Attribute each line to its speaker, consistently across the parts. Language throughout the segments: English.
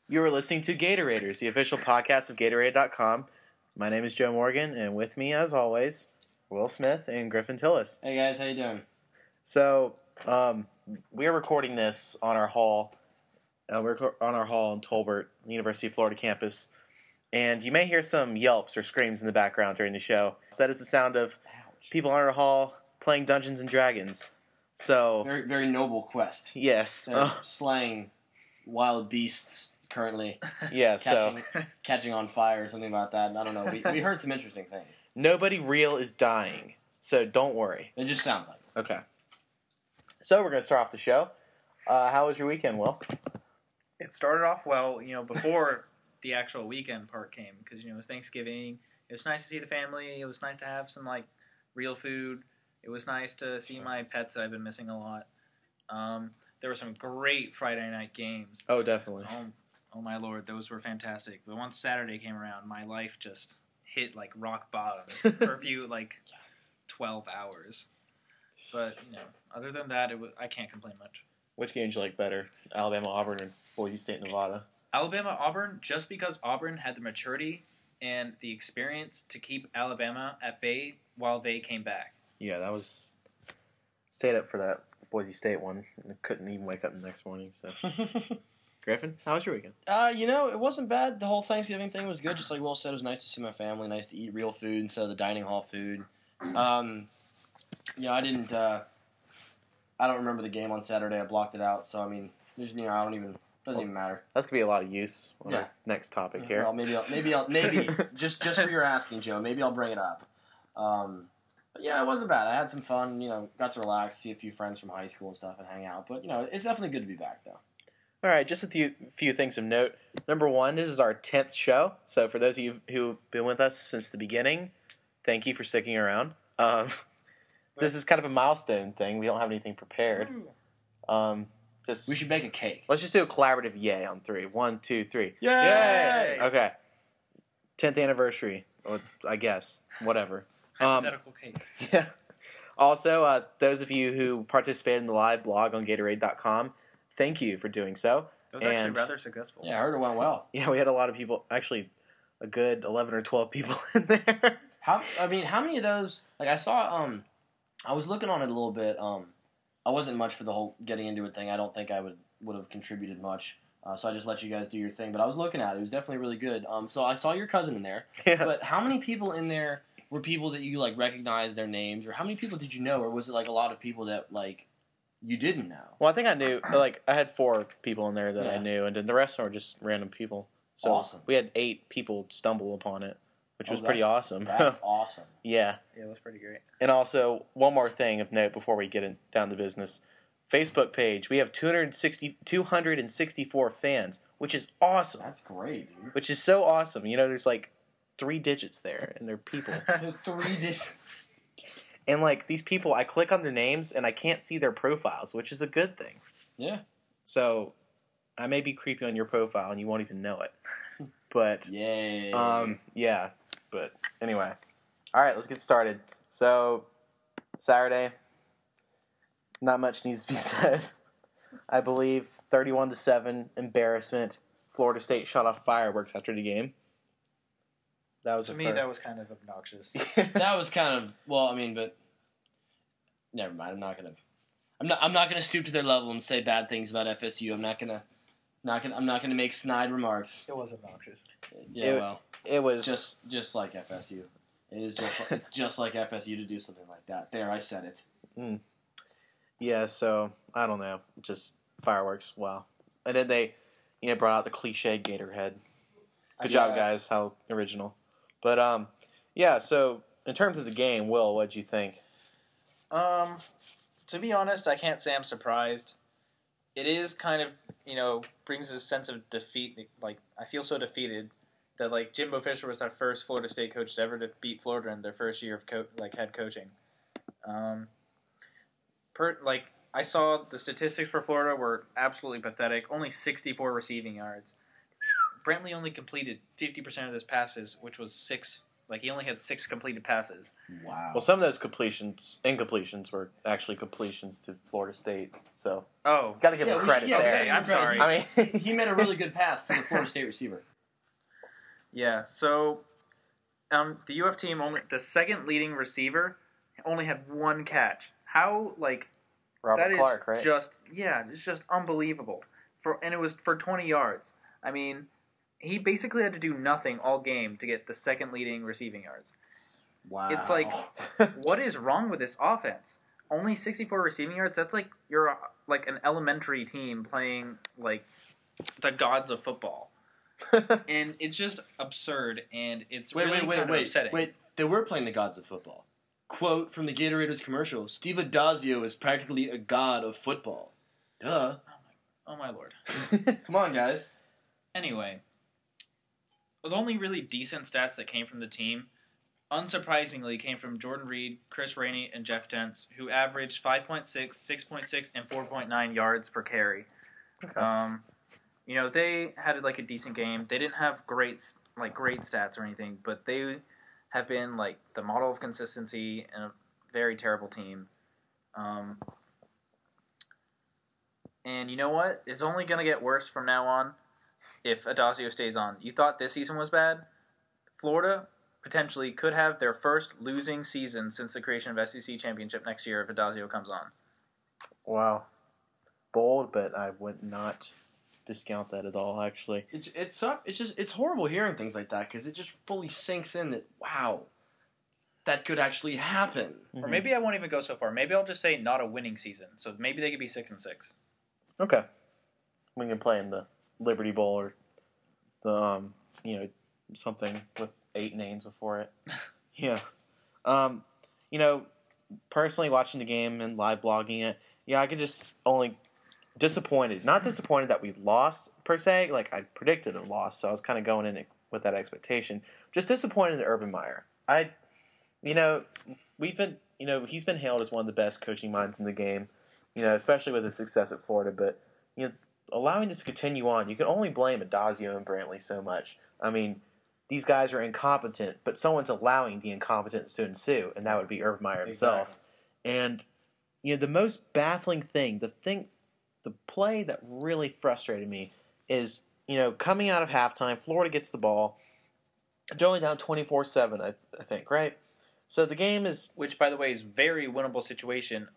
Speaker 1: You are listening to Gatorators, the official podcast of Gatorade.com. My name is Joe Morgan, and with me, as always, Will Smith and Griffin Tillis.
Speaker 2: Hey guys, how you doing?
Speaker 1: So, we are recording this on our hall. We're on our hall in Tolbert, University of Florida campus, and you may hear some yelps or screams in the background during the show. So that is the sound of people on our hall playing Dungeons and Dragons. So
Speaker 2: Very, very noble quest.
Speaker 1: yes,
Speaker 2: They're slaying wild beasts currently.
Speaker 1: yeah.
Speaker 2: Catching on fire or something about that. I don't know. We heard some interesting things.
Speaker 1: Nobody real is dying, so don't worry.
Speaker 2: It just sounds like it.
Speaker 1: Okay. So we're going to start off the show. How was your weekend, Will?
Speaker 3: It started off well, before the actual weekend part came, because, it was Thanksgiving. It was nice to see the family. It was nice to have some, real food. It was nice to see my pets that I've been missing a lot. There were some great Friday night games.
Speaker 1: Oh, definitely.
Speaker 3: Oh my Lord, those were fantastic. But once Saturday came around, my life just hit, rock bottom for a few, 12 hours. But, other than that, I can't complain much.
Speaker 1: Which game did you like better? Alabama, Auburn, or Boise State, Nevada?
Speaker 3: Alabama, Auburn, just because Auburn had the maturity and the experience to keep Alabama at bay while they came back.
Speaker 1: Yeah, that was... Stayed up for that Boise State one. And couldn't even wake up the next morning, so... Griffin, how was your weekend?
Speaker 2: It wasn't bad. The whole Thanksgiving thing was good. Just like Will said, it was nice to see my family, nice to eat real food instead of the dining hall food. I didn't... I don't remember the game on Saturday. I blocked it out, so doesn't even matter.
Speaker 1: That's gonna be a lot of use on our next topic here.
Speaker 2: Well, maybe just for your asking, Joe. Maybe I'll bring it up. But yeah, it wasn't bad. I had some fun. Got to relax, see a few friends from high school and stuff, and hang out. But it's definitely good to be back, though.
Speaker 1: All right, just a few things of note. Number one, this is our 10th show. So for those of you who've been with us since the beginning, thank you for sticking around. This is kind of a milestone thing. We don't have anything prepared.
Speaker 2: We should make a cake.
Speaker 1: Let's just do a collaborative yay on 3. 1, 2, 3.
Speaker 2: Yay!
Speaker 1: Yay! Okay. 10th anniversary, or I guess, whatever.
Speaker 3: Hypothetical cake.
Speaker 1: Yeah. Also, those of you who participated in the live blog on Gatorade.com, thank you for doing so.
Speaker 3: It was actually rather successful.
Speaker 2: Yeah, I heard it went well.
Speaker 1: Yeah, we had a lot of people, actually a good 11 or 12 people in there.
Speaker 2: How many of those, I saw, I was looking on it a little bit. I wasn't much for the whole getting into it thing. I don't think I would have contributed much. So I just let you guys do your thing. But I was looking at it. It was definitely really good. So I saw your cousin in there.
Speaker 1: Yeah.
Speaker 2: But how many people in there were people that you, recognized their names? Or how many people did you know? Or was it, a lot of people that, you didn't know?
Speaker 1: Well, I think I knew, I had 4 people in there that I knew, and then the rest were just random people. So
Speaker 2: awesome.
Speaker 1: We had 8 people stumble upon it, which was pretty awesome.
Speaker 2: That's awesome.
Speaker 1: Yeah.
Speaker 3: Yeah, it was pretty great.
Speaker 1: And also, one more thing of note before we get down to business. Facebook page, we have 264 fans, which is awesome.
Speaker 2: That's great, dude.
Speaker 1: Which is so awesome. There's 3 digits there, and they're people.
Speaker 2: There's 3 digits.
Speaker 1: And these people, I click on their names, and I can't see their profiles, which is a good thing.
Speaker 2: Yeah.
Speaker 1: So, I may be creepy on your profile, and you won't even know it. But,
Speaker 2: yay.
Speaker 1: Yeah. But, anyway. All right, let's get started. So, Saturday, not much needs to be said. I believe 31-7 embarrassment. Florida State shot off fireworks after the game. That was
Speaker 3: to me, that was kind of obnoxious.
Speaker 2: That was kind of but never mind. I'm not gonna stoop to their level and say bad things about FSU. I'm not gonna make snide remarks.
Speaker 3: It was obnoxious.
Speaker 2: Yeah,
Speaker 1: it was
Speaker 2: just like FSU. It's just like FSU to do something like that. There, I said it.
Speaker 1: Mm. Yeah, so I don't know, just fireworks. Wow, and then they, brought out the cliche Gator head. Good job, guys. How original. But so in terms of the game, Will, what'd you think?
Speaker 3: To be honest, I can't say I'm surprised. It is kind of, brings a sense of defeat. I feel so defeated that, Jimbo Fisher was our first Florida State coach to ever to beat Florida in their first year of head coaching. I saw the statistics for Florida were absolutely pathetic. Only 64 receiving yards. Brantley only completed 50% of his passes, which was 6 Like, he only had 6 completed passes.
Speaker 2: Wow.
Speaker 1: Well, some of those incompletions were actually completions to Florida State. So,
Speaker 3: Oh.
Speaker 1: got to give him credit there.
Speaker 3: Okay, I'm sorry.
Speaker 1: I mean,
Speaker 2: He made a really good pass to the Florida State receiver.
Speaker 3: Yeah, so the UF team, the second leading receiver, only had 1 catch. How, like...
Speaker 1: Robert
Speaker 3: That is
Speaker 1: Clark, right?
Speaker 3: it's just unbelievable. And it was for 20 yards. I mean, he basically had to do nothing all game to get the second leading receiving yards.
Speaker 2: Wow.
Speaker 3: It's like, what is wrong with this offense? Only 64 receiving yards? That's like you're like an elementary team playing like the gods of football. And it's just absurd, and it's kind of upsetting.
Speaker 2: Wait, they were playing the gods of football. Quote from the Gatorade's commercial, Steve Adazio is practically a god of football. Duh.
Speaker 3: Oh my lord.
Speaker 2: Come on, guys.
Speaker 3: Anyway, the only really decent stats that came from the team, unsurprisingly, came from Jordan Reed, Chris Rainey, and Jeff Dents, who averaged 5.6, 6.6, and 4.9 yards per carry.
Speaker 1: Okay.
Speaker 3: They had like a decent game. They didn't have great stats or anything, but they have been like the model of consistency in a very terrible team. And you know what? It's only going to get worse from now on if Adazio stays on. You thought this season was bad? Florida potentially could have their first losing season since the creation of SEC Championship next year if Adazio comes on.
Speaker 1: Wow. Bold, but I would not discount that at all, actually.
Speaker 2: It's horrible hearing things like that because it just fully sinks in that, wow, that could actually happen.
Speaker 3: Or maybe I won't even go so far. Maybe I'll just say not a winning season. So maybe they could be 6-6.
Speaker 1: Okay. We can play in the Liberty Bowl or the, something with 8 names before it. Yeah. Personally watching the game and live blogging it, I could just only disappointed. Not disappointed that we lost, per se. Like, I predicted a loss, so I was kind of going in it with that expectation. Just disappointed in Urban Meyer. He's been hailed as one of the best coaching minds in the game, especially with his success at Florida. But, allowing this to continue on, you can only blame Adazio and Brantley so much. I mean, these guys are incompetent, but someone's allowing the incompetence to ensue, and that would be Urban Meyer himself. Exactly. And, the most baffling thing, the play that really frustrated me is, coming out of halftime, Florida gets the ball. They're only down 24-7, I think, right? So the game is...
Speaker 3: Which, by the way, is a very winnable situation.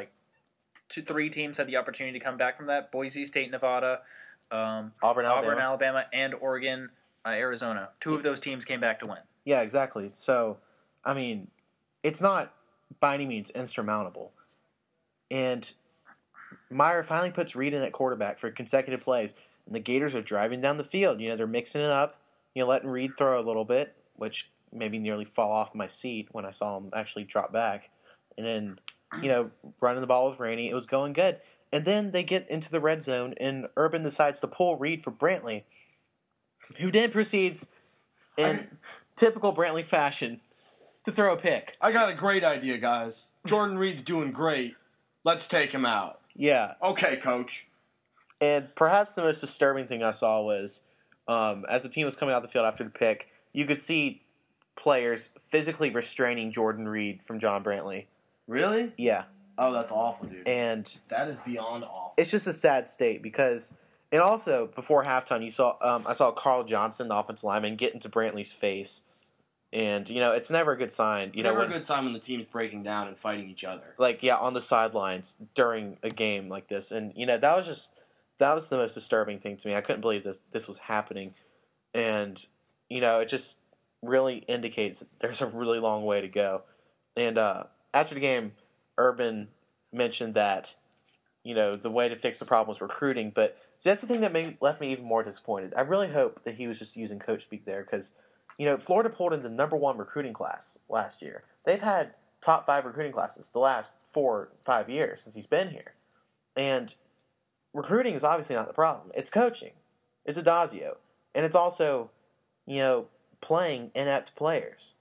Speaker 3: 3 teams had the opportunity to come back from that? Boise State, Nevada,
Speaker 1: Auburn,
Speaker 3: Alabama, and Oregon, Arizona. 2 of those teams came back to win.
Speaker 1: Yeah, exactly. So, I mean, it's not by any means insurmountable. And Meyer finally puts Reed in at quarterback for consecutive plays, and the Gators are driving down the field. They're mixing it up, letting Reed throw a little bit, which made me nearly fall off my seat when I saw him actually drop back. And then, running the ball with Rainey, it was going good. And then they get into the red zone, and Urban decides to pull Reed for Brantley, who then proceeds, in typical Brantley fashion, to throw a pick.
Speaker 2: I got a great idea, guys. Jordan Reed's doing great. Let's take him out.
Speaker 1: Yeah.
Speaker 2: Okay, coach.
Speaker 1: And perhaps the most disturbing thing I saw was, as the team was coming out the field after the pick, you could see players physically restraining Jordan Reed from John Brantley.
Speaker 2: Really?
Speaker 1: Yeah.
Speaker 2: Oh, that's awful, dude.
Speaker 1: And
Speaker 2: that is beyond awful.
Speaker 1: It's just a sad state because, and also before halftime, I saw Carl Johnson, the offensive lineman, get into Brantley's face. And, it's never a good sign.
Speaker 2: Never a good sign when the team's breaking down and fighting each other.
Speaker 1: On the sidelines during a game like this. And, that was the most disturbing thing to me. I couldn't believe this was happening. And, it just really indicates that there's a really long way to go. And after the game, Urban mentioned that, the way to fix the problem was recruiting. But that's the thing that left me even more disappointed. I really hope that he was just using coach speak there because – Florida pulled in the number 1 recruiting class last year. They've had top 5 recruiting classes the last 4 or 5 years since he's been here. And recruiting is obviously not the problem. It's coaching. It's Adazio. And it's also, playing inept players.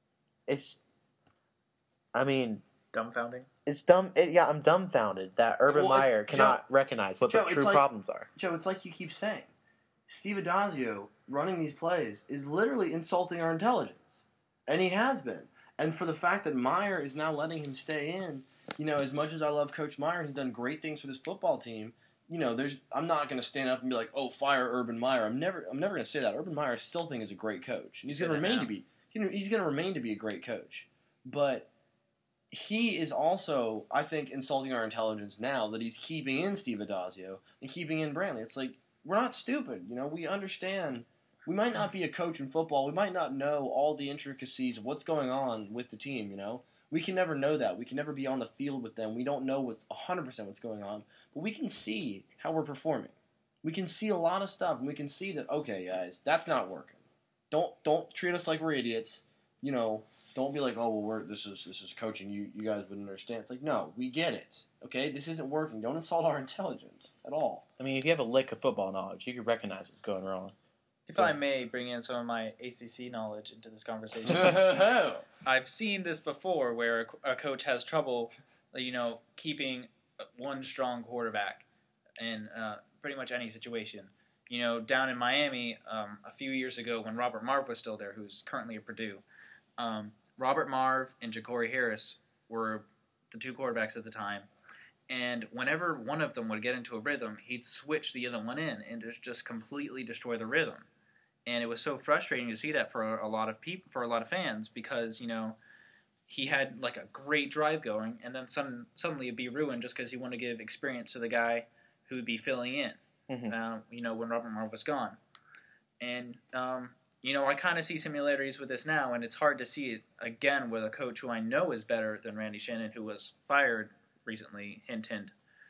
Speaker 3: Dumbfounding?
Speaker 1: It's dumb. I'm dumbfounded that Urban Meyer cannot recognize what the true problems are.
Speaker 2: Joe, it's like you keep saying. Steve Adazio running these plays is literally insulting our intelligence. And he has been. And for the fact that Meyer is now letting him stay in, as much as I love Coach Meyer, and he's done great things for this football team, I'm not going to stand up and be like, "Oh, fire Urban Meyer." I'm never going to say that. Urban Meyer I still think is a great coach, and he's going to remain to be. He's going to remain to be a great coach. But he is also, I think, insulting our intelligence now that he's keeping in Steve Addazio and keeping in Brantley. It's like, we're not stupid. We understand. We might not be a coach in football. We might not know all the intricacies of what's going on with the team, We can never know that. We can never be on the field with them. We don't know 100% what's going on. But we can see how we're performing. We can see a lot of stuff, and we can see that, okay, guys, that's not working. Don't treat us like we're idiots. Don't be like, oh, well, this is coaching. You guys wouldn't understand. It's like, no, we get it. Okay, this isn't working. Don't insult our intelligence at all.
Speaker 1: I mean, if you have a lick of football knowledge, you can recognize what's going wrong.
Speaker 3: If I may bring in some of my ACC knowledge into this conversation, I've seen this before where a coach has trouble, keeping one strong quarterback in pretty much any situation. Down in Miami a few years ago when Robert Marve was still there, who's currently at Purdue, Robert Marve and Ja'Cory Harris were the two quarterbacks at the time. And whenever one of them would get into a rhythm, he'd switch the other one in and just completely destroy the rhythm. And it was so frustrating to see that for a lot of people, for a lot of fans, because he had like a great drive going, and then suddenly it'd be ruined just because he wanted to give experience to the guy who would be filling in.
Speaker 1: Mm-hmm.
Speaker 3: When Robert Marve was gone. And I kind of see similarities with this now, and it's hard to see it again with a coach who I know is better than Randy Shannon, who was fired recently. Hint, hint.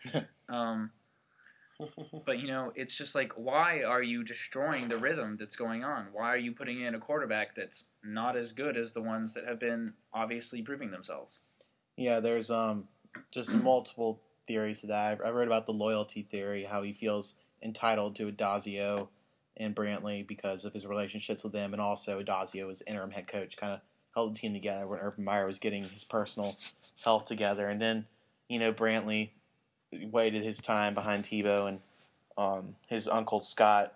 Speaker 3: But, it's just like, why are you destroying the rhythm that's going on? Why are you putting in a quarterback that's not as good as the ones that have been obviously proving themselves?
Speaker 1: Yeah, there's just multiple theories to that. I wrote about the loyalty theory, how he feels entitled to Addazio and Brantley because of his relationships with them, and also Addazio as interim head coach kind of held the team together when Urban Meyer was getting his personal health together. And then, Brantley waited his time behind Tebow, and his uncle Scott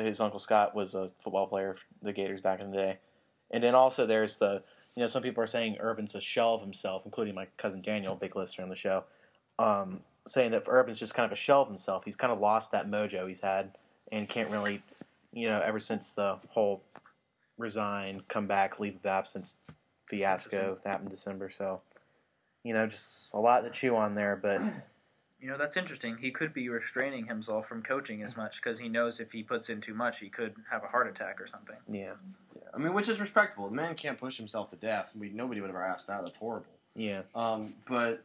Speaker 1: was a football player for the Gators back in the day. And then also there's some people are saying Urban's a shell of himself, including my cousin Daniel, big listener on the show, saying that Urban's just kind of a shell of himself. He's kind of lost that mojo he's had and can't really, ever since the whole resign, come back, leave of absence fiasco that happened in December. So, just a lot to chew on there, but...
Speaker 3: that's interesting. He could be restraining himself from coaching as much because he knows if he puts in too much, he could have a heart attack or something.
Speaker 1: Yeah.
Speaker 2: I mean, which is respectable. The man can't push himself to death. Nobody would ever ask that. That's horrible.
Speaker 1: Yeah.
Speaker 2: But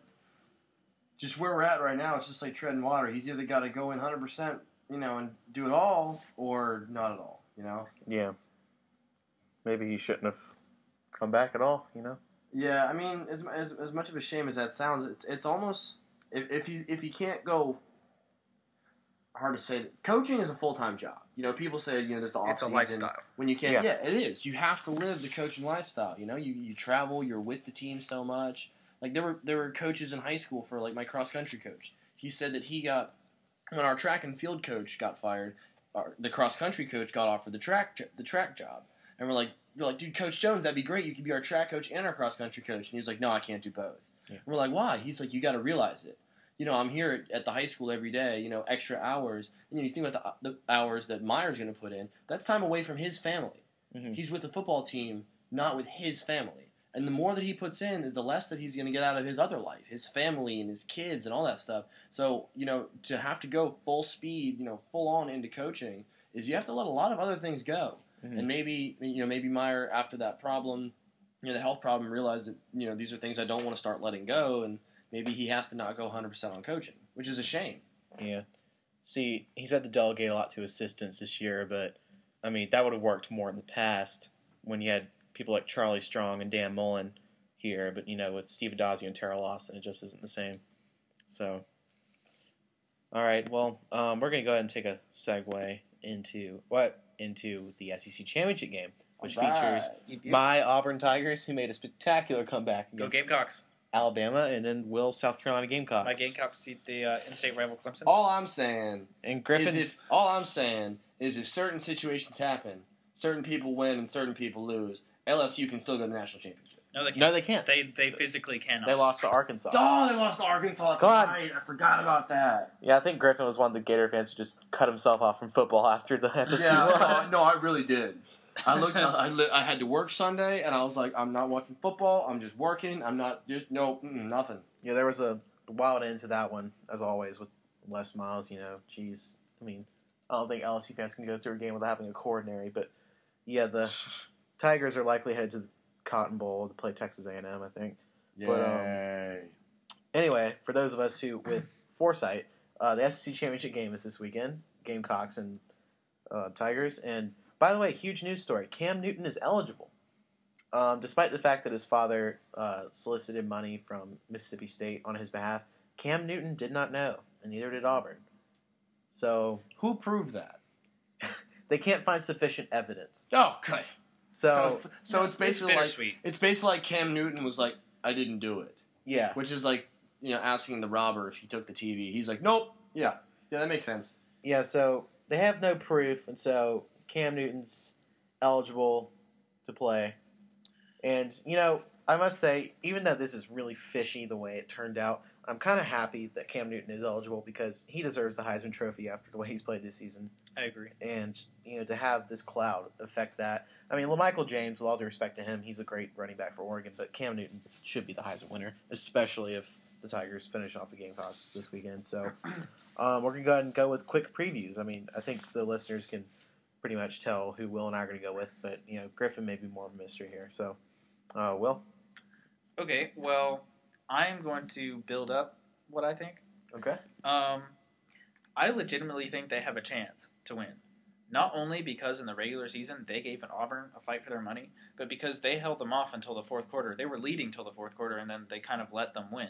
Speaker 2: just where we're at right now, it's just like treading water. He's either got to go in 100%, and do it all, or not at all,
Speaker 1: Yeah. Maybe he shouldn't have come back at all,
Speaker 2: Yeah, I mean, as much of a shame as that sounds, it's almost... If he can't go, hard to say. Coaching is a full-time job. People say there's the off-season.
Speaker 3: It's a lifestyle.
Speaker 2: When you can't, yeah, it is. You have to live the coaching lifestyle. You travel. You're with the team so much. Like there were coaches in high school for like my cross-country coach. He said that when our track and field coach got fired, the cross-country coach got offered the track job, and we're like, dude, Coach Jones, that'd be great. You could be our track coach and our cross-country coach. And he was like, no, I can't do both. Yeah. We're like, why? He's like, you got to realize it. I'm here at the high school every day, extra hours. And you think about the hours that Meyer's going to put in, that's time away from his family. Mm-hmm. He's with the football team, not with his family. And the more that he puts in is the less that he's going to get out of his other life, his family and his kids and all that stuff. So, to have to go full speed, full on into coaching is you have to let a lot of other things go. Mm-hmm. And maybe Meyer, after that problem, the health problem, realized that, these are things I don't want to start letting go, and maybe he has to not go 100% on coaching, which is a shame.
Speaker 1: Yeah. See, he's had to delegate a lot to assistants this year, but, I mean, that would have worked more in the past when you had people like Charlie Strong and Dan Mullen here, but, with Steve Addazio and Terrell Lawson, it just isn't the same. So, all right, well, we're going to go ahead and take a segue into the SEC Championship game, which features my Auburn Tigers, who made a spectacular comeback against
Speaker 3: Go Gamecocks.
Speaker 1: Alabama, and then Will's South Carolina Gamecocks.
Speaker 3: My Gamecocks beat the in-state rival Clemson.
Speaker 2: All I'm saying
Speaker 1: is
Speaker 2: if certain situations happen, certain people win and certain people lose, LSU can still go to the national championship.
Speaker 3: No, they can't.
Speaker 1: No, they can't.
Speaker 3: They physically cannot.
Speaker 1: They lost to Arkansas.
Speaker 2: Oh, they lost to Arkansas. That's
Speaker 1: God.
Speaker 2: right. I forgot about that.
Speaker 1: Yeah, I think Griffin was one of the Gator fans who just cut himself off from football after the FSU loss.
Speaker 2: No, I really did. I looked. I had to work Sunday, and I was like, I'm not watching football. I'm just working. I'm not just nothing.
Speaker 1: Yeah, there was a wild end to that one, as always, with Les Miles. Geez. I mean, I don't think LSU fans can go through a game without having a coordinary, but yeah, the Tigers are likely headed to the Cotton Bowl to play Texas A&M, I think.
Speaker 2: Yay.
Speaker 1: Anyway, for those of us who with foresight, the SEC championship game is this weekend. Gamecocks and Tigers. And by the way, huge news story: Cam Newton is eligible, despite the fact that his father solicited money from Mississippi State on his behalf. Cam Newton did not know, and neither did Auburn. So
Speaker 2: Who proved that?
Speaker 1: they can't find sufficient evidence.
Speaker 2: Oh, good.
Speaker 1: So
Speaker 2: It's basically like
Speaker 3: bittersweet.
Speaker 2: Cam Newton was like, I didn't do it,
Speaker 1: yeah,
Speaker 2: which is like asking the robber if he took the TV. He's like, nope. Yeah, that makes sense.
Speaker 1: yeah. So they have no proof, and so Cam Newton's eligible to play. And I must say, even though this is really fishy the way it turned out, I'm kind of happy that Cam Newton is eligible because he deserves the Heisman Trophy after the way he's played this season.
Speaker 3: I agree.
Speaker 1: And to have this cloud affect that. I mean, LaMichael James, with all due respect to him, he's a great running back for Oregon, but Cam Newton should be the Heisman winner, especially if the Tigers finish off the Gamecocks this weekend. So we're going to go ahead and go with quick previews. I mean, I think the listeners can pretty much tell who Will and I are going to go with, but Griffin may be more of a mystery here. So, Will?
Speaker 3: Okay, well, I'm going to build up what I think.
Speaker 1: Okay.
Speaker 3: I legitimately think they have a chance to win. Not only because in the regular season they gave Auburn a fight for their money, but because they held them off until the fourth quarter. They were leading till the fourth quarter, and then they kind of let them win.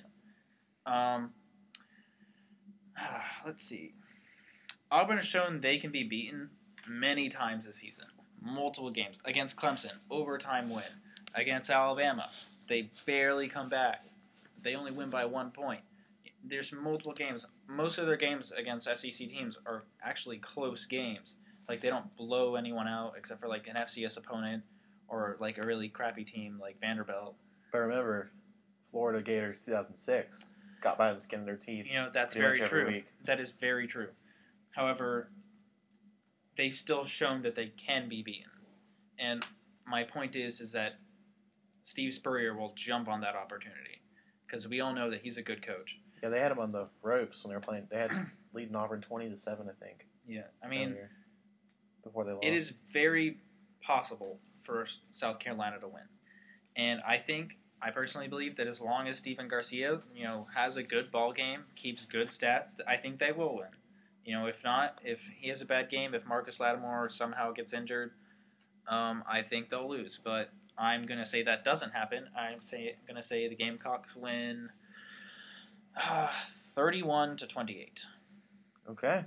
Speaker 3: Let's see. Auburn has shown they can be beaten many times this season. Multiple games. Against Clemson, overtime win. Against Alabama, they barely come back. They only win by 1 point. There's multiple games. Most of their games against SEC teams are actually close games. Like, they don't blow anyone out except for, like, an FCS opponent or, like, a really crappy team like Vanderbilt.
Speaker 1: But remember, Florida Gators 2006 got by the skin of their teeth.
Speaker 3: That's very true. That is very true. However, they've still shown that they can be beaten. And my point is that Steve Spurrier will jump on that opportunity because we all know that he's a good coach.
Speaker 1: Yeah, they had him on the ropes when they were playing. They had leading Auburn 20-7, I think.
Speaker 3: Yeah, I mean,
Speaker 1: before they lost.
Speaker 3: It is very possible for South Carolina to win, and I personally believe that as long as Stephen Garcia, has a good ball game, keeps good stats, I think they will win. If not, if he has a bad game, if Marcus Lattimore somehow gets injured, I think they'll lose. But I'm going to say that doesn't happen. I'm going to say the Gamecocks win 31-28.
Speaker 1: Okay.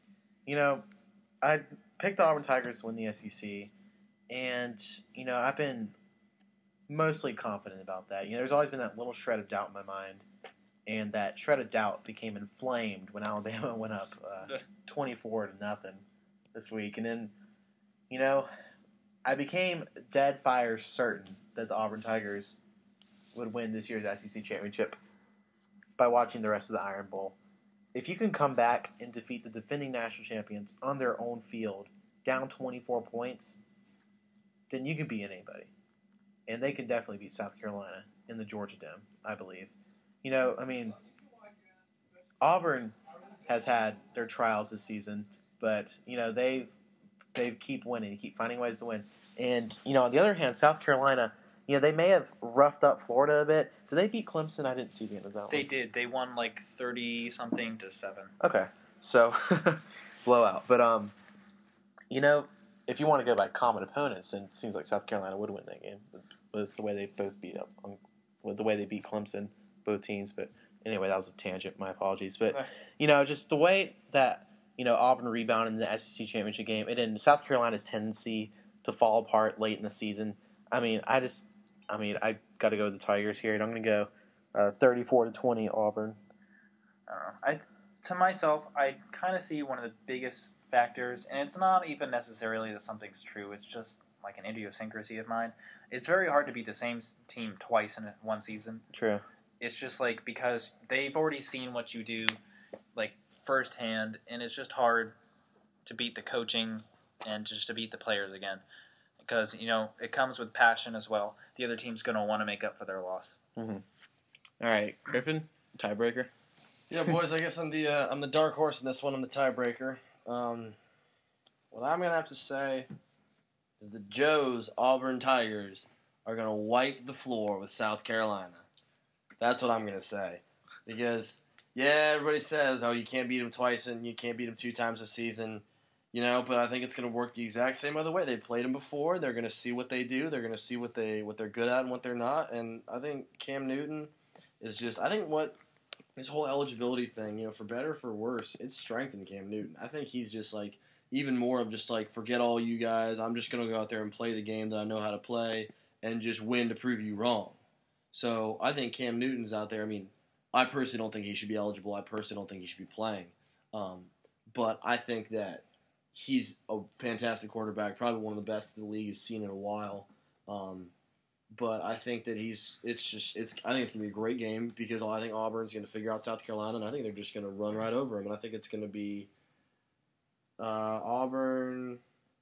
Speaker 1: I picked the Auburn Tigers to win the SEC, and, I've been mostly confident about that. There's always been that little shred of doubt in my mind, and that shred of doubt became inflamed when Alabama went up 24-0 this week. And then, I became dead fire certain that the Auburn Tigers would win this year's SEC championship by watching the rest of the Iron Bowl. If you can come back and defeat the defending national champions on their own field, down 24 points, then you can beat anybody. And they can definitely beat South Carolina in the Georgia Dome, I believe. Auburn has had their trials this season, but, they keep winning, keep finding ways to win. And, on the other hand, South Carolina, they may have roughed up Florida a bit. Did they beat Clemson? I didn't see the end of that one.
Speaker 3: They did. They won like 30-something to 7.
Speaker 1: Okay. So, blowout. But, if you want to go by common opponents, then it seems like South Carolina would win that game with the way they both with the way they beat Clemson, both teams. But anyway, that was a tangent. My apologies. But, just the way that, Auburn rebounded in the SEC championship game, and then South Carolina's tendency to fall apart late in the season. I got to go with the Tigers here, and I'm going to go 34-20 Auburn.
Speaker 3: I don't know. To myself, I kind of see one of the biggest factors, and it's not even necessarily that something's true. It's just like an idiosyncrasy of mine. It's very hard to beat the same team twice in one season.
Speaker 1: True.
Speaker 3: It's just like because they've already seen what you do, like firsthand, and it's just hard to beat the coaching and just to beat the players again. Because, it comes with passion as well. The other team's going to want to make up for their loss.
Speaker 1: Mm-hmm. All right, Griffin, tiebreaker.
Speaker 2: Yeah, boys. I guess I'm the dark horse in this one. I'm the tiebreaker. What I'm gonna have to say is the Joe's Auburn Tigers are gonna wipe the floor with South Carolina. That's what I'm gonna say. Because everybody says, oh, you can't beat them twice and you can't beat them 2 times a season. But I think it's going to work the exact same other way. They played them before. They're going to see what they do. They're going to see what they're good at and what they're not. And I think Cam Newton is just. I think what his whole eligibility thing, for better or for worse, it's strengthened Cam Newton. I think he's just like even more of just like forget all you guys. I'm just going to go out there and play the game that I know how to play and just win to prove you wrong. So I think Cam Newton's out there. I mean, I personally don't think he should be eligible. I personally don't think he should be playing. But I think that. He's a fantastic quarterback, probably one of the best the league has seen in a while. But I think that I think it's going to be a great game because I think Auburn's going to figure out South Carolina, and I think they're just going to run right over them. And I think it's going to be Auburn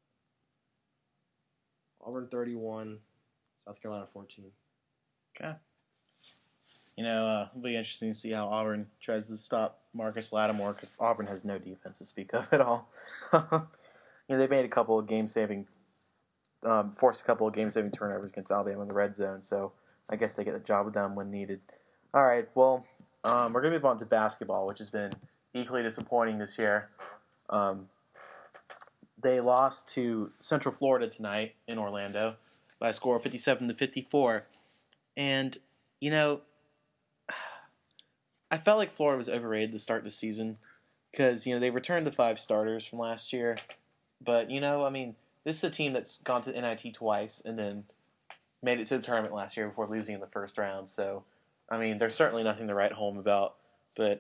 Speaker 2: 31, South Carolina 14.
Speaker 1: Okay. It'll be interesting to see how Auburn tries to stop Marcus Lattimore because Auburn has no defense to speak of at all. They made a couple of forced a couple of game-saving turnovers against Alabama in the red zone, so I guess they get the job done when needed. All right, well, we're going to move on to basketball, which has been equally disappointing this year. They lost to Central Florida tonight in Orlando by a score of 57-54, and, I felt like Florida was overrated to start the season because, they returned the 5 starters from last year. But, this is a team that's gone to NIT twice and then made it to the tournament last year before losing in the first round. So, there's certainly nothing to write home about. But,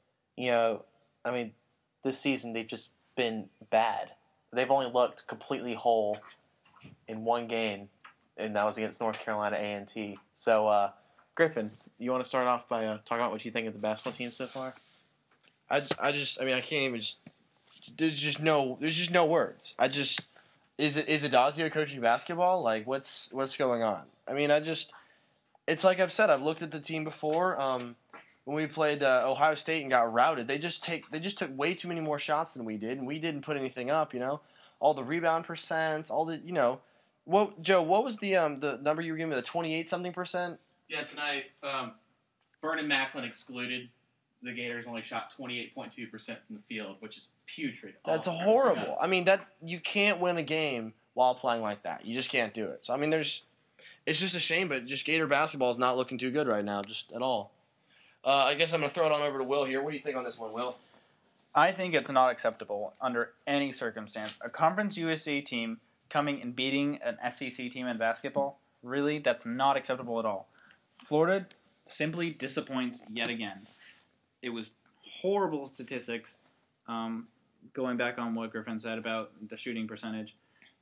Speaker 1: this season they've just been bad. They've only looked completely whole in one game, and that was against North Carolina A&T. So, Griffin, you want to start off by talking about what you think of the basketball team so far?
Speaker 2: I can't even. There's just no words. Is Adazio coaching basketball? Like, what's going on? It's like I've said. I've looked at the team before. When we played Ohio State and got routed, they just took way too many more shots than we did, and we didn't put anything up. All the rebound percents, all the What Joe? What was the number you were giving me? The 28-something%.
Speaker 4: Yeah, tonight, Vernon Macklin excluded. The Gators only shot 28.2% from the field, which is putrid.
Speaker 2: That's horrible. You can't win a game while playing like that. You just can't do it. So, it's just a shame, but just Gator basketball is not looking too good right now, just at all. I guess I'm going to throw it on over to Will here. What do you think on this one, Will?
Speaker 3: I think it's not acceptable under any circumstance. A Conference USA team coming and beating an SEC team in basketball, really, that's not acceptable at all. Florida simply disappoints yet again. It was horrible statistics, going back on what Griffin said about the shooting percentage.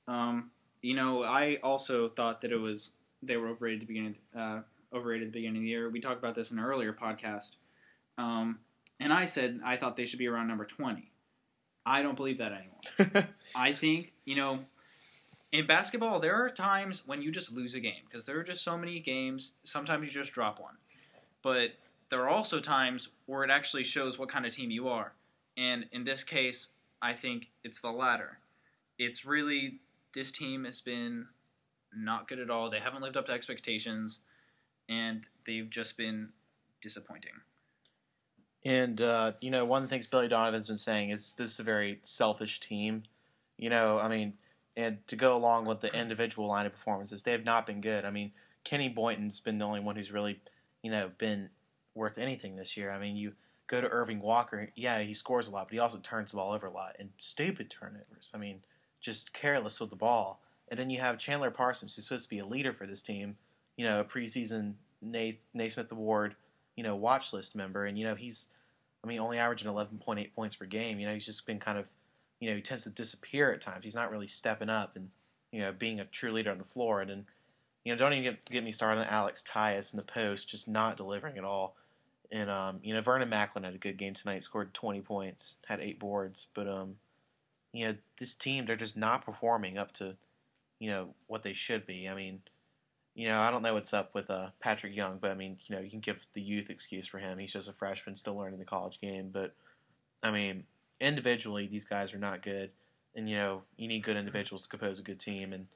Speaker 3: I also thought that they were overrated at the beginning of the year. We talked about this in an earlier podcast. And I said I thought they should be around number 20. I don't believe that anymore. I think, in basketball, there are times when you just lose a game because there are just so many games. Sometimes you just drop one. But there are also times where it actually shows what kind of team you are. And in this case, I think it's the latter. It's really, this team has been not good at all. They haven't lived up to expectations, and they've just been disappointing.
Speaker 1: And, one of the things Billy Donovan's been saying is this is a very selfish team. And to go along with the individual line of performances, they have not been good. Kenny Boynton's been the only one who's really, been worth anything this year. You go to Irving Walker, yeah, he scores a lot, but he also turns the ball over a lot, and stupid turnovers. Just careless with the ball. And then you have Chandler Parsons, who's supposed to be a leader for this team, a preseason Naismith Award, watch list member, and, he's, only averaging 11.8 points per game. He's just been kind of, he tends to disappear at times. He's not really stepping up, and, being a true leader on the floor. And then, don't even get me started on Alex Tyus in the post, just not delivering at all. And, Vernon Macklin had a good game tonight, scored 20 points, had 8 boards. But, this team, they're just not performing up to, what they should be. I mean, I don't know what's up with Patrick Young, but, I mean, you can give the youth excuse for him. He's just a freshman still learning the college game. But, I mean, individually, these guys are not good. And, you need good individuals to compose a good team. And,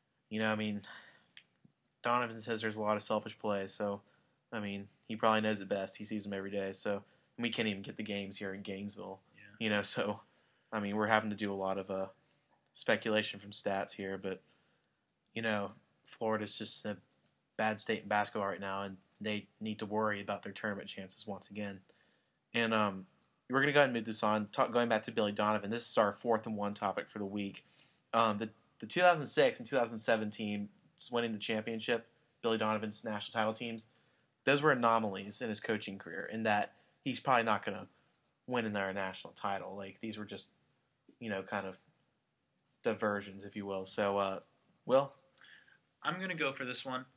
Speaker 1: Donovan says there's a lot of selfish play. So, I mean, he probably knows it best. He sees them every day. So, we can't even get the games here in Gainesville. Yeah. So, I mean, we're having to do a lot of speculation from stats here. But, Florida's just in a bad state in basketball right now, and they need to worry about their tournament chances once again. And we're going to go ahead and move this on. Going back to Billy Donovan, this is our 4th and 1 topic for the week. The 2006 and 2017 winning the championship, Billy Donovan's national title teams, those were anomalies in his coaching career in that he's probably not going to win in their national title. Like, these were just, kind of diversions, if you will. So, Will?
Speaker 3: I'm going to go for this one.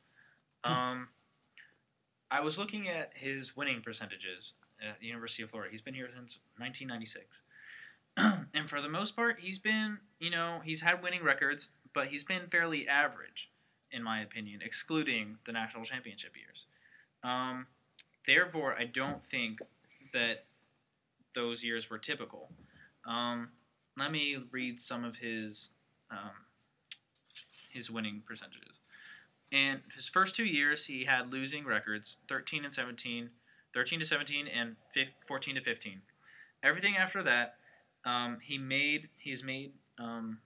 Speaker 3: I was looking at his winning percentages at the University of Florida. He's been here since 1996. And for the most part, he's been, he's had winning records, but he's been fairly average, in my opinion, excluding the national championship years. Therefore, I don't think that those years were typical. Let me read some of his winning percentages. In his first 2 years, he had losing records, 13 to 17, and 14 to 15. Everything after that, he's made an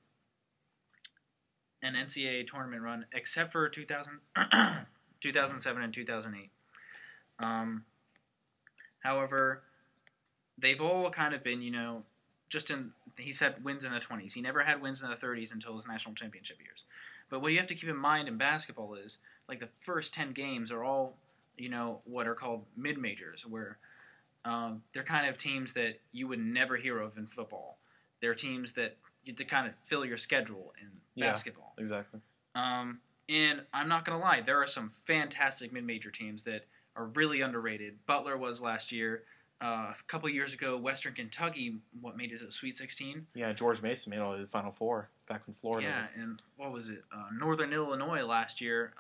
Speaker 3: NCAA tournament run, except for 2007 and 2008. However, they've all kind of been, he's had wins in the 20s. He never had wins in the 30s until his national championship years. But what you have to keep in mind in basketball is, like, the first 10 games are all, what are called mid-majors, where they're kind of teams that you would never hear of in football. They're teams that you have to kind of fill your schedule in basketball.
Speaker 1: Exactly.
Speaker 3: And I'm not going to lie, there are some fantastic mid-major teams that are really underrated. Butler was last year. A couple years ago, Western Kentucky made it to the Sweet 16.
Speaker 1: Yeah, George Mason made all the Final Four back in Florida.
Speaker 3: Yeah, and what was it? Northern Illinois last year.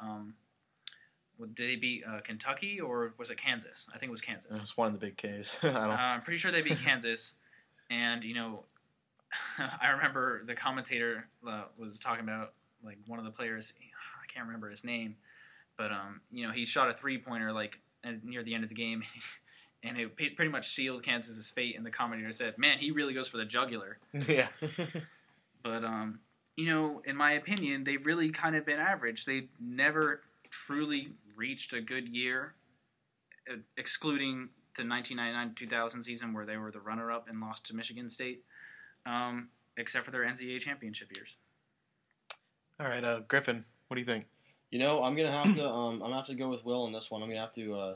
Speaker 3: Did they beat Kentucky or was it Kansas? I think it was Kansas.
Speaker 1: It was one of the big Ks.
Speaker 3: I'm pretty sure they beat Kansas. And, I remember the commentator was talking about, like, one of the players. I can't remember his name. But, he shot a three-pointer, like, near the end of the game. And it pretty much sealed Kansas's fate. And the commentator said, "Man, he really goes for the jugular."
Speaker 1: Yeah.
Speaker 3: But in my opinion, they've really kind of been average. They've never truly reached a good year, excluding the 1999-2000 season where they were the runner-up and lost to Michigan State, except for their NCAA championship years.
Speaker 1: All right, Griffin, what do you think?
Speaker 2: I'm gonna have to. I'm gonna have to go with Will on this one. I'm gonna have to.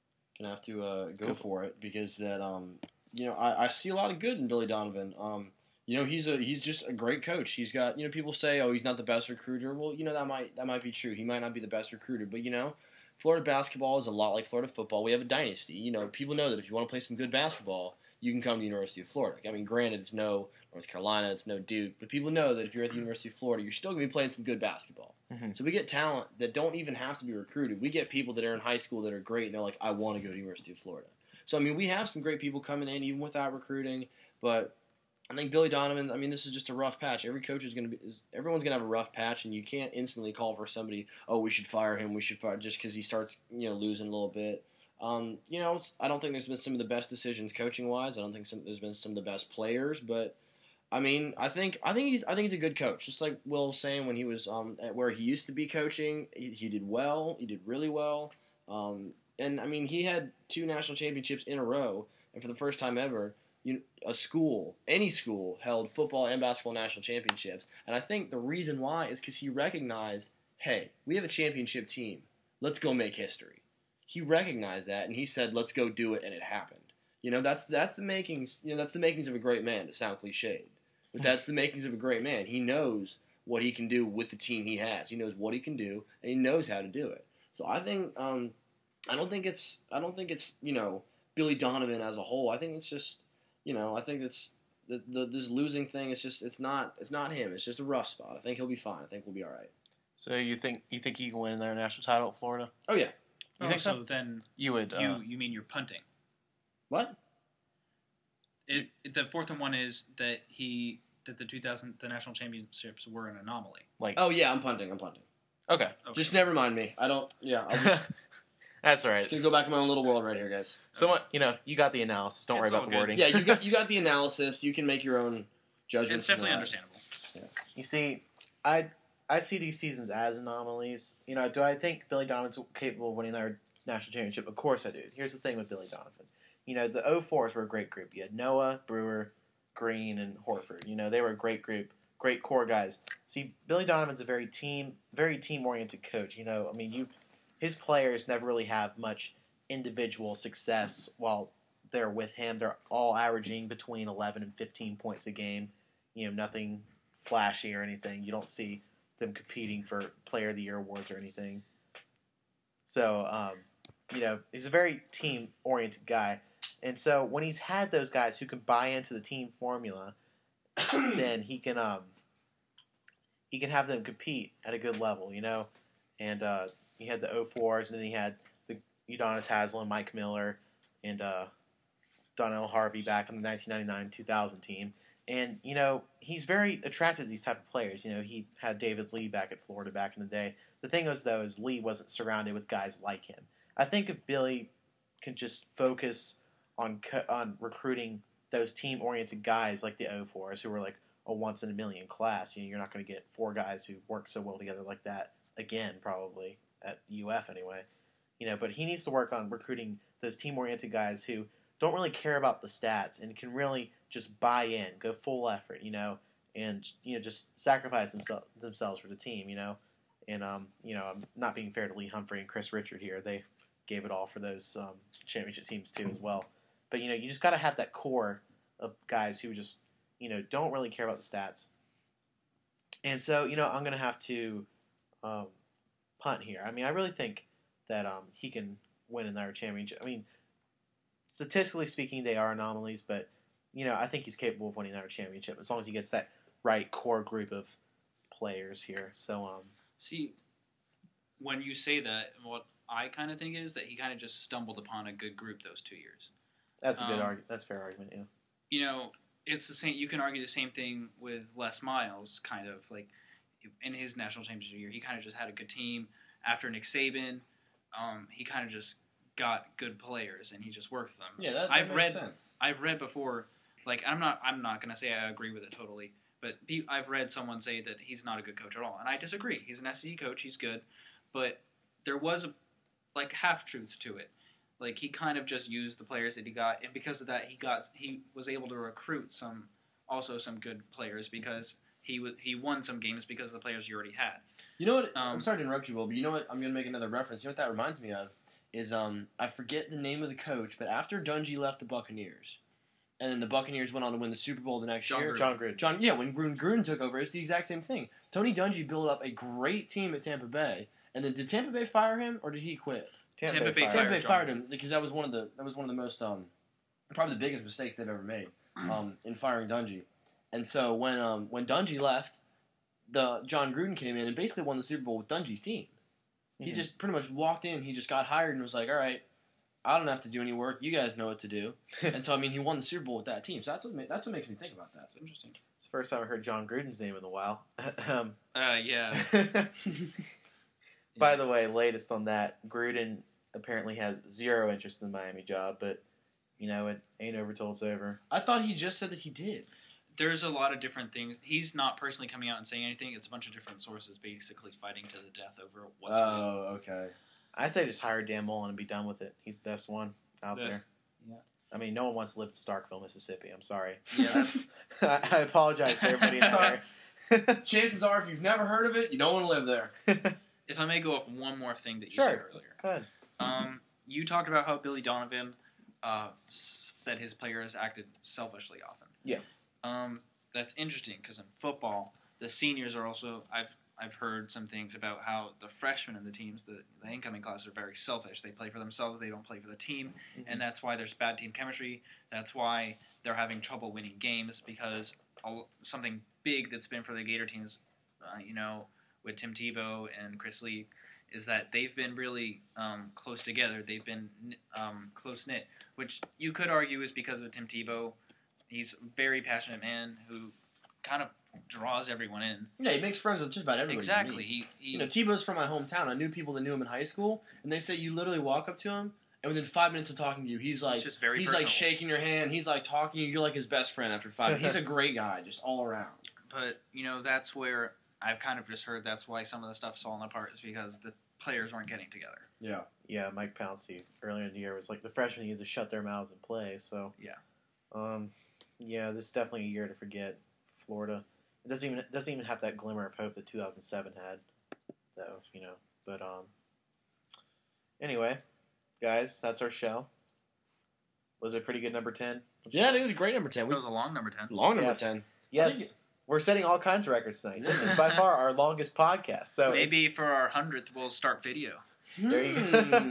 Speaker 2: Go for it because that I see a lot of good in Billy Donovan. He's just a great coach. He's got people say, oh, he's not the best recruiter. Well, that might be true. He might not be the best recruiter, but Florida basketball is a lot like Florida football. We have a dynasty. People know that if you want to play some good basketball, you can come to the University of Florida. I mean, granted, it's no North Carolina, it's no Duke, but people know that if you're at the University of Florida, you're still going to be playing some good basketball. Mm-hmm. So we get talent that don't even have to be recruited. We get people that are in high school that are great, and they're like, I want to go to the University of Florida. So, I mean, we have some great people coming in, even without recruiting, but I think Billy Donovan, this is just a rough patch. Everyone's going to have a rough patch, and you can't instantly call for somebody, oh, we should fire him, just because he starts, losing a little bit. I don't think there's been some of the best decisions coaching wise. I don't think there's been some of the best players, but I think he's a good coach. Just like Will was saying when he was at where he used to be coaching, he did well. He did really well. And he had 2 national championships in a row, and for the first time ever, any school held football and basketball national championships. And I think the reason why is because he recognized, hey, we have a championship team. Let's go make history. He recognized that, and he said, "Let's go do it," and it happened. That's the makings. That's the makings of a great man. To sound cliched, but that's the makings of a great man. He knows what he can do with the team he has. He knows what he can do, and he knows how to do it. So I think I don't think it's Billy Donovan as a whole. I think it's just I think it's this losing thing. It's not him. It's just a rough spot. I think he'll be fine. I think we'll be all right.
Speaker 1: So you think he can win their national title at Florida?
Speaker 2: Oh yeah.
Speaker 1: You think so?
Speaker 3: Then
Speaker 1: You would.
Speaker 3: you mean you're punting?
Speaker 2: What?
Speaker 3: The fourth one is that the national championships were an anomaly.
Speaker 2: Oh yeah, I'm punting.
Speaker 1: Okay.
Speaker 2: Just never mind me. I don't. Yeah, I'll just.
Speaker 1: That's all right.
Speaker 2: Just gonna go back in my own little world right here, guys.
Speaker 1: So you got the analysis. Don't worry
Speaker 3: It's
Speaker 1: about
Speaker 3: all
Speaker 1: the
Speaker 3: good.
Speaker 1: wording.
Speaker 2: Yeah, you got the analysis. You can make your own judgments.
Speaker 3: It's definitely
Speaker 2: from that.
Speaker 3: understandable.
Speaker 1: You see, I see these seasons as anomalies. Do I think Billy Donovan's capable of winning our national championship? Of course I do. Here's the thing with Billy Donovan. The 04s were a great group. You had Noah, Brewer, Green, and Horford. They were a great group, great core guys. See, Billy Donovan's a very team-oriented coach. His players never really have much individual success while they're with him. They're all averaging between 11 and 15 points a game. Nothing flashy or anything. You don't see them competing for Player of the Year awards or anything. So, he's a very team-oriented guy. And so when he's had those guys who can buy into the team formula, then he can have them compete at a good level, And he had the 04s, and then he had the Udonis Haslem, Mike Miller, and Donnell Harvey back on the 1999-2000 team. And, he's very attracted to these type of players. He had David Lee back at Florida back in the day. The thing was, though, is Lee wasn't surrounded with guys like him. I think if Billy can just focus on recruiting those team-oriented guys like the 04s who were like a once-in-a-million class, you're not going to get 4 guys who work so well together like that again, probably, at UF anyway. But he needs to work on recruiting those team-oriented guys who don't really care about the stats and can really just buy in, go full effort, and just sacrifice themselves for the team, And I'm not being fair to Lee Humphrey and Chris Richard here. They gave it all for those championship teams too as well. But you just got to have that core of guys who just don't really care about the stats. And so I'm gonna have to punt here. I really think that he can win another championship. Statistically speaking, they are anomalies, but I think he's capable of winning another championship as long as he gets that right core group of players here. So
Speaker 3: See, when you say that, what I kind of think is that he kind of just stumbled upon a good group those 2 years.
Speaker 1: that's a good argument. That's a fair argument. Yeah.
Speaker 3: It's the same. You can argue the same thing with Les Miles, kind of like in his national championship year. He kind of just had a good team after Nick Saban. He kind of just got good players and he just worked them.
Speaker 2: Yeah, that
Speaker 3: I've
Speaker 2: makes
Speaker 3: read.
Speaker 2: sense.
Speaker 3: I've read before. Like I'm not gonna say I agree with it totally, but I've read someone say that he's not a good coach at all, and I disagree. He's an SEC coach. He's good, but there was half truths to it. Like he kind of just used the players that he got, and because of that, he was able to recruit some good players because he won some games because of the players he already had.
Speaker 2: You know what? I'm sorry to interrupt you, Will, but you know what? I'm going to make another reference. You know what that reminds me of is I forget the name of the coach, but after Dungy left the Buccaneers, and then the Buccaneers went on to win the Super Bowl the next year.
Speaker 1: John Gruden.
Speaker 2: When Gruden took over, it's the exact same thing. Tony Dungy built up a great team at Tampa Bay, and then did Tampa Bay fire him or did he quit?
Speaker 3: Tampa Bay
Speaker 2: Tampa Bay fired him because that was one of the most probably the biggest mistakes they've ever made in firing Dungy. And so when Dungy left, John Gruden came in and basically won the Super Bowl with Dungy's team. Mm-hmm. He just pretty much walked in, he just got hired and was like, all right, I don't have to do any work. You guys know what to do. And so he won the Super Bowl with that team. So that's what makes me think about that.
Speaker 3: That's interesting.
Speaker 1: It's the first time I heard John Gruden's name in a while.
Speaker 3: Yeah.
Speaker 1: By the way, latest on that, Gruden apparently has zero interest in the Miami job, but it ain't over till it's over.
Speaker 2: I thought he just said that he did.
Speaker 3: There's a lot of different things. He's not personally coming out and saying anything. It's a bunch of different sources basically fighting to the death over what's real.
Speaker 2: Oh, okay.
Speaker 1: I say just hire Dan Mullen and be done with it. He's the best one out there.
Speaker 3: Yeah.
Speaker 1: No one wants to live in Starkville, Mississippi. I'm sorry.
Speaker 3: Yeah,
Speaker 1: I apologize to everybody in there.
Speaker 2: Chances are, if you've never heard of it, you don't want to live there.
Speaker 3: If I may go off one more thing that you
Speaker 1: Sure.
Speaker 3: said earlier.
Speaker 1: Go ahead.
Speaker 3: You talked about how Billy Donovan said his players acted selfishly often.
Speaker 1: Yeah.
Speaker 3: That's interesting because in football, the seniors are also. I've heard some things about how the freshmen in the teams, the incoming classes, are very selfish. They play for themselves. They don't play for the team, and that's why there's bad team chemistry. That's why they're having trouble winning games because something big that's been for the Gator teams, with Tim Tebow and Chris Lee, is that they've been really close together. They've been close-knit, which you could argue is because of Tim Tebow. He's a very passionate man who kind of draws everyone in.
Speaker 2: Yeah, he makes friends with just about everybody.
Speaker 3: Exactly.
Speaker 2: He Tebow's from my hometown. I knew people that knew him in high school, and they say you literally walk up to him, and within 5 minutes of talking to you, he's like,
Speaker 3: just very
Speaker 2: he's
Speaker 3: personal.
Speaker 2: like shaking your hand. He's like talking to you. You're like his best friend after 5 minutes. He's a great guy, just all around.
Speaker 3: But that's where I've kind of just heard that's why some of the stuff's falling apart is because the players weren't getting together.
Speaker 2: Yeah.
Speaker 1: Yeah, Mike Pouncey earlier in the year was like the freshmen need to shut their mouths and play. So yeah, this is definitely a year to forget for Florida. It doesn't even have that glimmer of hope that 2007 had, though. But anyway, guys, that's our show. Was it a pretty good number 10?
Speaker 2: Yeah, I think it was a great number 10.
Speaker 3: It was a long number 10.
Speaker 2: Long number
Speaker 1: Yes.
Speaker 2: 10.
Speaker 1: Yes, we're setting all kinds of records tonight. This is by far our longest podcast. So
Speaker 3: Maybe for our 100th, we'll start video.
Speaker 1: There you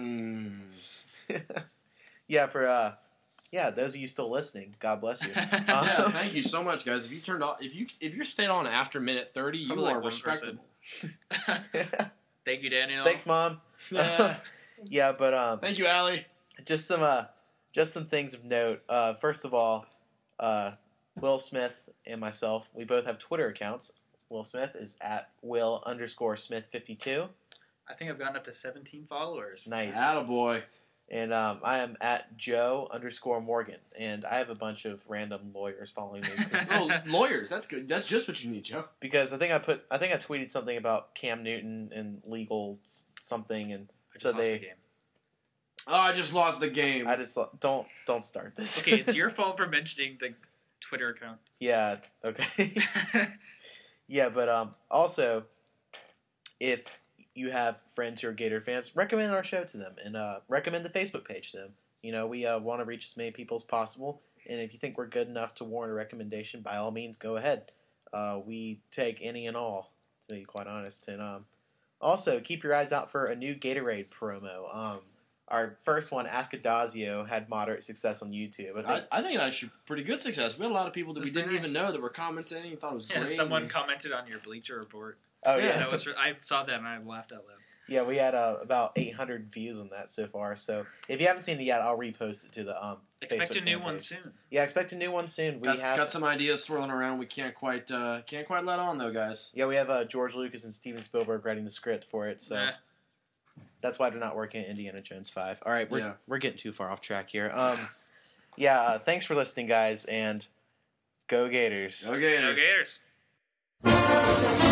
Speaker 1: go. Yeah, for those of you still listening, God bless you.
Speaker 2: Yeah, thank you so much, guys. If you turned off, if you stayed on after minute 30, you
Speaker 3: Probably
Speaker 2: are
Speaker 3: like one
Speaker 2: respectable.
Speaker 3: Thank you, Daniel.
Speaker 1: Thanks, Mom. Yeah, but
Speaker 2: Thank you, Allie.
Speaker 1: just some things of note. First of all, Will Smith and myself, we both have Twitter accounts. Will Smith is at Will_Smith52.
Speaker 3: I think I've gotten up to 17 followers.
Speaker 1: Nice.
Speaker 2: Attaboy.
Speaker 1: And I am at Joe_Morgan. And I have a bunch of random lawyers following me.
Speaker 2: Oh, lawyers. That's good. That's just what you need, Joe.
Speaker 1: Because I think I tweeted something about Cam Newton and legal something, and
Speaker 3: I just
Speaker 1: so
Speaker 3: lost
Speaker 1: they.
Speaker 3: the game.
Speaker 2: Oh, I just lost the game.
Speaker 1: I just don't start this.
Speaker 3: Okay, it's your fault for mentioning the Twitter account.
Speaker 1: Yeah. Okay. Yeah, but also, if you have friends who are Gator fans, recommend our show to them and recommend the Facebook page to them. We want to reach as many people as possible, and if you think we're good enough to warrant a recommendation, by all means, go ahead. We take any and all, to be quite honest. And also, keep your eyes out for a new Gatorade promo. Our first one, Ask Adazio, had moderate success on YouTube.
Speaker 2: I think it actually pretty good success. We had a lot of people that we
Speaker 3: That's
Speaker 2: didn't
Speaker 3: nice.
Speaker 2: even know that were commenting and thought it was
Speaker 3: Yeah,
Speaker 2: great.
Speaker 3: someone commented on your Bleacher Report.
Speaker 1: Oh,
Speaker 2: Yeah.
Speaker 1: yeah.
Speaker 3: I saw that and I laughed out loud.
Speaker 1: Yeah, we had about 800 views on that so far. So if you haven't seen it yet, I'll repost it to the
Speaker 3: Expect
Speaker 1: Facebook
Speaker 3: a new
Speaker 1: fan
Speaker 3: one
Speaker 1: page.
Speaker 3: soon.
Speaker 1: Yeah, expect a new one soon. We
Speaker 2: Got some ideas swirling around. We can't quite let on though, guys.
Speaker 1: Yeah, we have George Lucas and Steven Spielberg writing the script for it. So
Speaker 3: Nah.
Speaker 1: that's why they're not working at Indiana Jones 5. All right,
Speaker 2: Yeah.
Speaker 1: we're getting too far off track here. Thanks for listening, guys, and go Gators.
Speaker 2: Okay.
Speaker 3: Go Gators.